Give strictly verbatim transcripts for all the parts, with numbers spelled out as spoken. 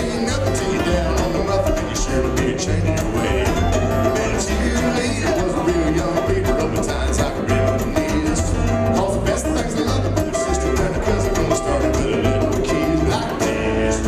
say nothing till you're down on the rough, and you sure to be changing your way. And it's too late, I was a real young baby, rubbing times I could reminisce. Cause the best things in love with your sister and a cousin gonna start with a little kid like this.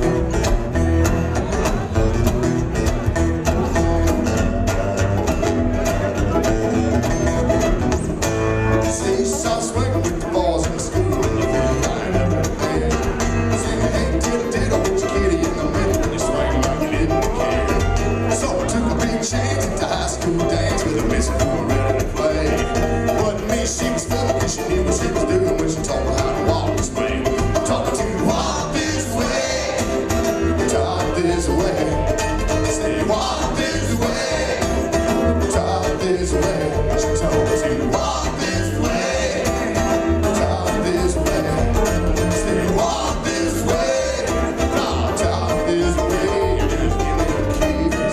See, saw swinging with the balls in the school and you feel fine up in the bed. Singing, hey, diddle diddle with your kitty in the middle when you swing like you didn't care. So I took a big chance at the high school dance with a miss who were ready to play. Wasn't me, she was feeling cause she knew what she was doing when she taught me how to walk this way. Taught me to walk this way, talk this way. Say walk this way, talk this way. She told me to walk this way, talk this way. Say walk this way, no, talk this way. Just give me the keys.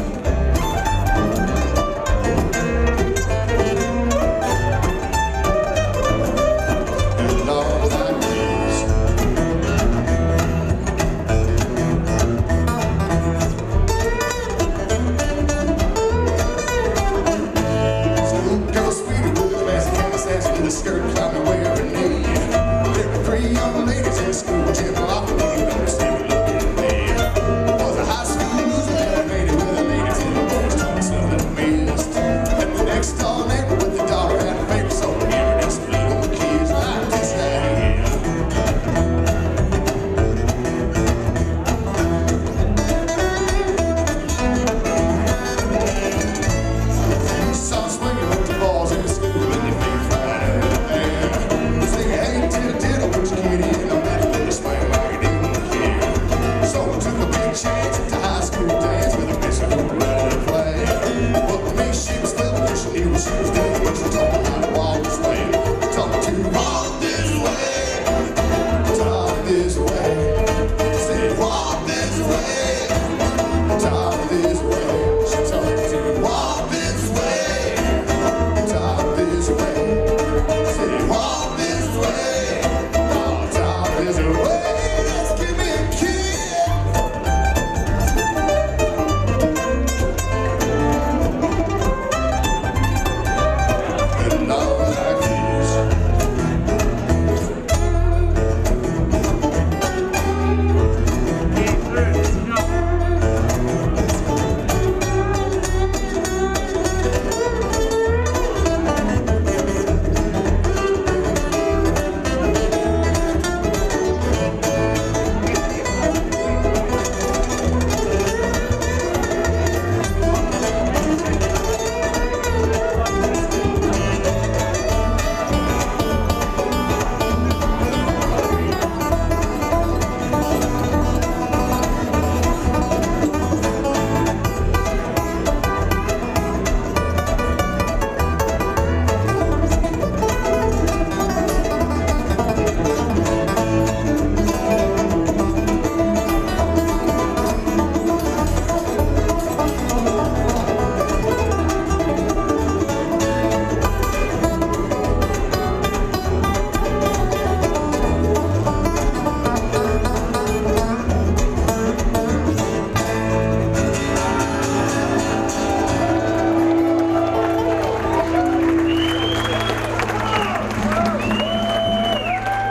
And all that is. School girl sweetie with a classic canvas ass with a skirt climbing way up her knee. There were three young ladies in school, Jim Lofton, you don't see me looking at me. Was a high school loser and I made it with a lady till the boys told me something I missed. And the next door neighbor with the daughter had a baby, so we married some little kids like this right here. Saw swinging with the balls in the school and you feel fine in the band. Singing, hey, diddle diddle with your kitty in the middle and you swing like you didn't care. So I took a big chance